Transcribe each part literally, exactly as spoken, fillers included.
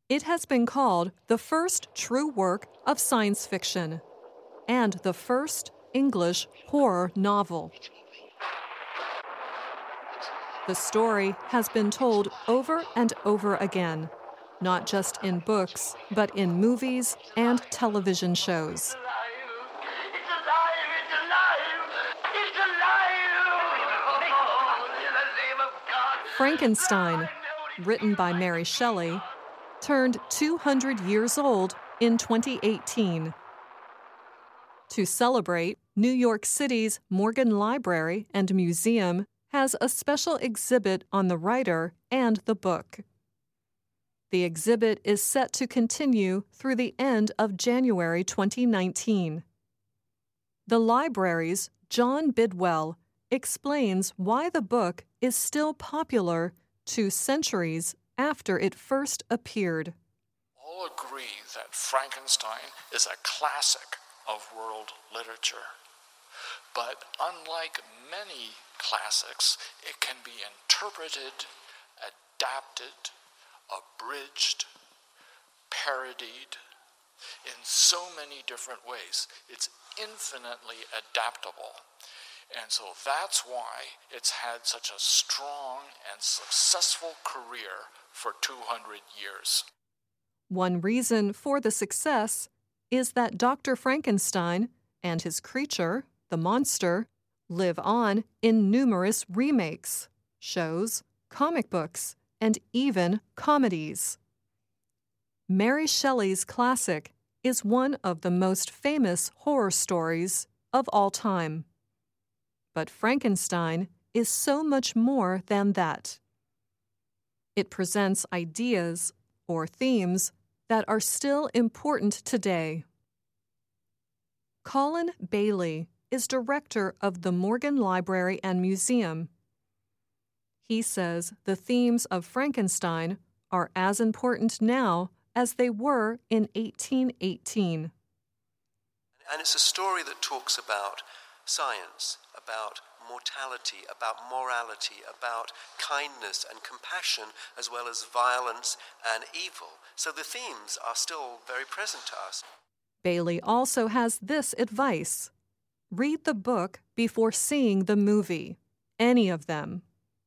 It has been called the first true work of science fiction and the first English horror novel. The story has been told over and over again, not just in books, but in movies and television shows. Frankenstein, written by Mary Shelley, turned two hundred years old in twenty eighteen. To celebrate, New York City's Morgan Library and Museum has a special exhibit on the writer and the book. The exhibit is set to continue through the end of January twenty nineteen. The library's John Bidwell explains why the book is still popular two centuries after it first appeared. All agree that Frankenstein is a classic of world literature. But unlike many classics, it can be interpreted, adapted, abridged, parodied in so many different ways. It's infinitely adaptable. And so that's why it's had such a strong and successful career for two hundred years. One reason for the success is that Doctor Frankenstein and his creature, the monster, live on in numerous remakes, shows, comic books, and even comedies. Mary Shelley's classic is one of the most famous horror stories of all time. But Frankenstein is so much more than that. It presents ideas or themes that are still important today. Colin Bailey is director of the Morgan Library and Museum. He says the themes of Frankenstein are as important now as they were in eighteen eighteen. And it's a story that talks about science, about mortality, about morality, about kindness and compassion, as well as violence and evil. So the themes are still very present to us. Bailey also has this advice: read the book before seeing the movie, any of them.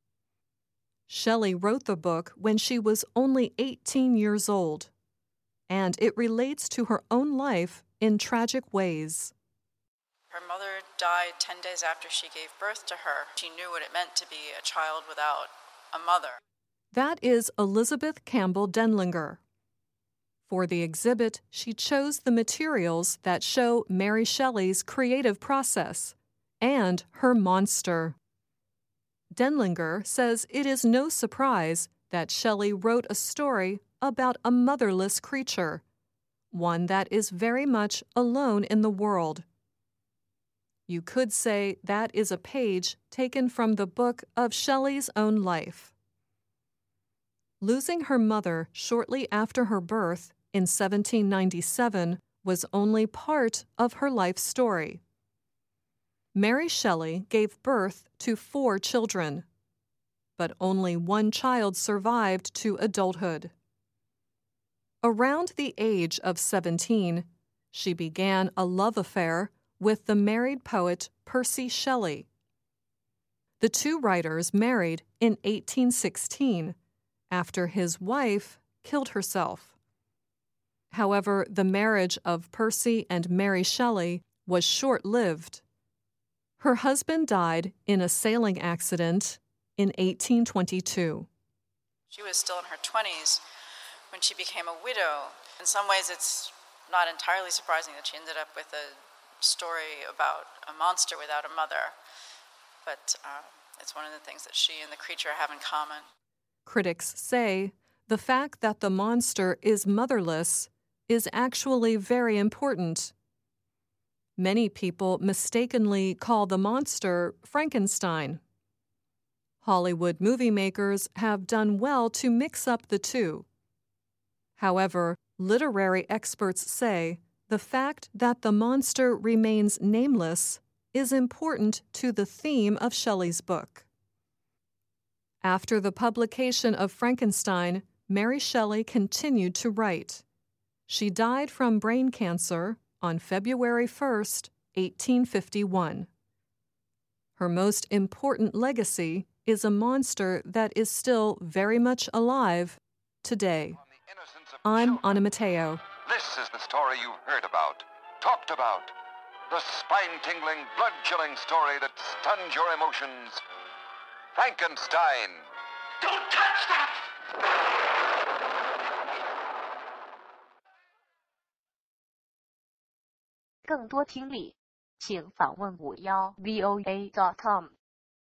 Shelley wrote the book when she was only eighteen years old, and it relates to her own life in tragic ways. Her mother died ten days after she gave birth to her. She knew what it meant to be a child without a mother. That is Elizabeth Campbell Denlinger. For the exhibit, she chose the materials that show Mary Shelley's creative process and her monster. Denlinger says it is no surprise that Shelley wrote a story about a motherless creature, one that is very much alone in the world. You could say that is a page taken from the book of Shelley's own life. Losing her mother shortly after her birth in seventeen ninety-seven was only part of her life story. Mary Shelley gave birth to four children, but only one child survived to adulthood. Around the age of seventeen, she began a love affair with the married poet Percy Shelley. The two writers married in eighteen sixteen, after his wife killed herself. However, the marriage of Percy and Mary Shelley was short-lived. Her husband died in a sailing accident in eighteen twenty-two. She was still in her twenties when she became a widow. In some ways, it's not entirely surprising that she ended up with a story about a monster without a mother, but uh, it's one of the things that she and the creature have in common. Critics say the fact that the monster is motherless is actually very important. Many people mistakenly call the monster Frankenstein. Hollywood movie makers have done well to mix up the two. However, literary experts say the fact that the monster remains nameless is important to the theme of Shelley's book. After the publication of Frankenstein, Mary Shelley continued to write. She died from brain cancer on February first, eighteen fifty-one. Her most important legacy is a monster that is still very much alive today. I'm Anna Matteo. This is the story you've heard about, talked about. The spine-tingling, blood-chilling story that stunned your emotions. Frankenstein. Don't touch that! 更多听力，请访问五幺 V O A dot com。